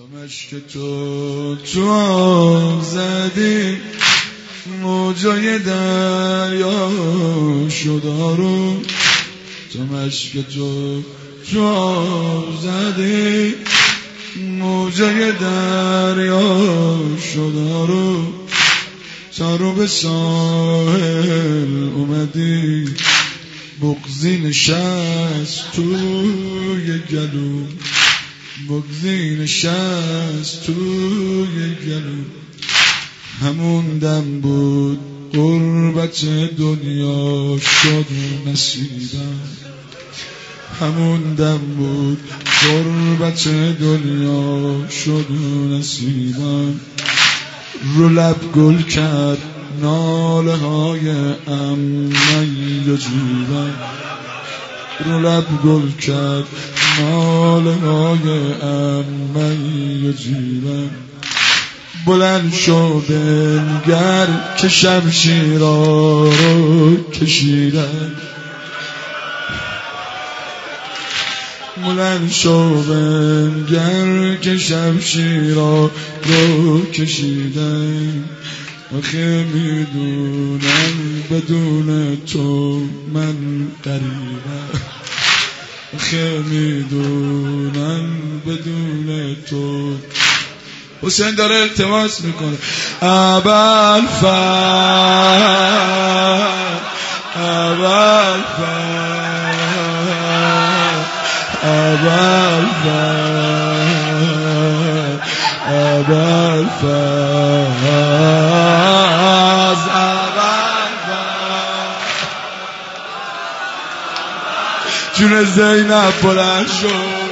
مشک تو زدی موجای دریا شد رو تو مشک تو زدی موجای دریا شد رو تا رو به ساحل اومدی بغضی نشست توی گلو بغضی نشست توی گلو همون دم بود غربت دنیا شد نصیبم همون دم بود غربت دنیا شد نصیبم رو لب گل کرد ناله های امنی و جیبم رو لب گل کرد ناله های امنی و جیبم بلند شو بنگر که شمشیرها رو کشیدن بلند شو بنگر که شمشیرها رو کشیدن آخه میدونم بدون تو من غریبم آخه میدونم بدون تو حسین داره التماس میکنه ابوالفضل جون زینب بلند شد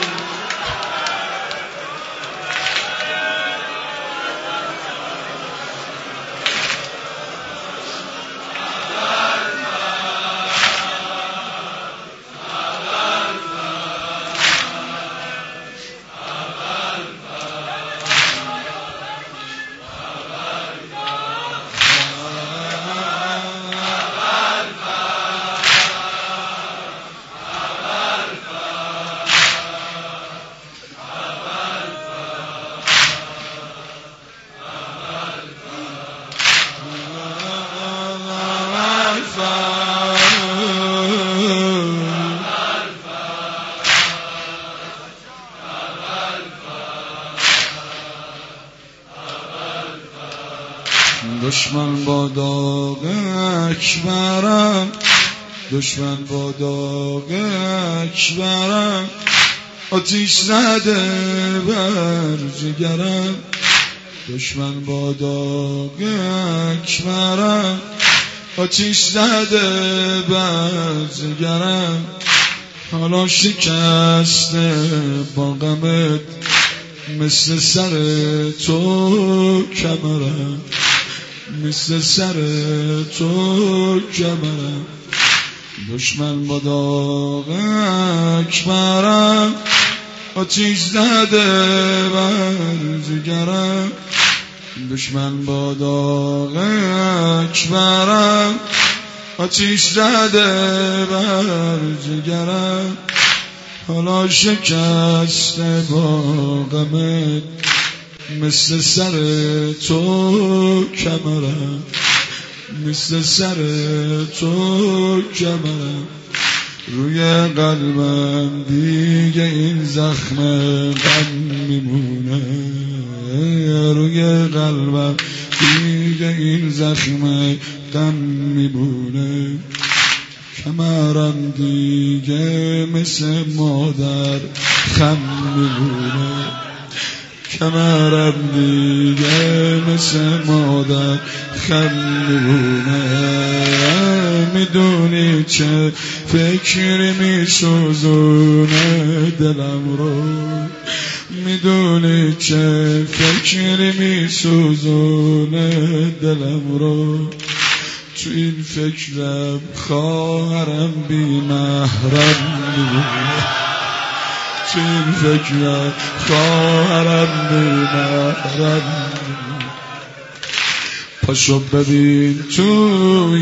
دشمن با داغ اکبرم دشمن با داغ اکبرم آتیش زده بر جگرم دشمن با داغ اکبرم آتیش زده بر جگرم حالا شکسته با غمت مثل سر تو کمرم مثل سر تو کمرم دشمن با داغ اکبرم آتیش زده بر جگرم دشمن با داغ اکبرم آتیش زده بر جگرم حالا شکسته با غمت مثل سر تو کمرم مثل سر تو کمرم روی قلبم دیگه این زخم غم میمونه روی قلبم دیگه این زخم غم میمونه کمرم دیگه مثل مادر خم میمونه کمرم دیگه مثل مادر خم میمونه میدونی چه فکری میسوزونه دلم رو میدونی چه فکری میسوزونه دلم رو تو این فکرم خواهرم بی محرم میمونه تو این فکرم خواهرم بی محرم پاشو ببین توی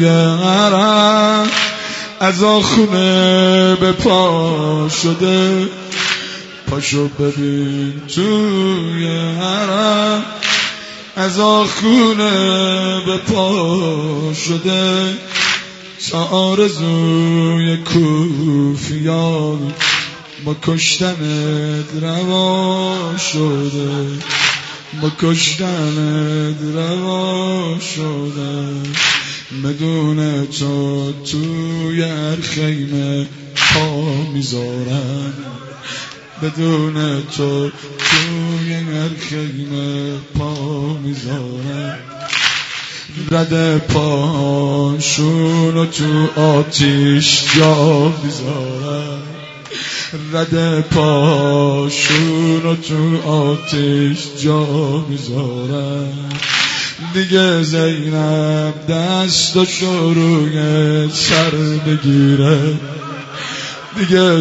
عرق از آخونه به پا شده پاشو ببین توی حرم از آخونه به پا شده تا آرزوی کوفیان با کشتنت روا شده با کشتنت روا شده بدون تو توی هر خیمه پا میذارم بدون تو توی هر خیمه پا میذارم رد پاشونو تو آتیش جا میذارم رد پاشونو تو آتیش جا میذارم دیگه زینب دستاشو روی سر بگیره دیگه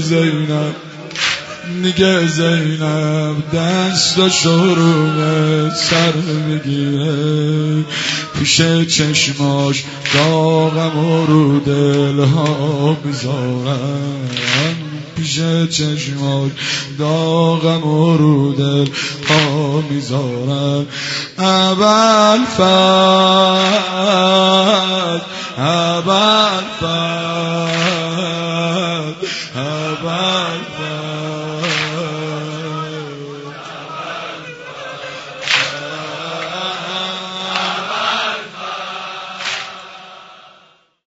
زینب دستاشو روی سر بگیره پیش چشماش داغم و رو دلها میذارم پیش چشماش داغم و رو دلها میذارم اول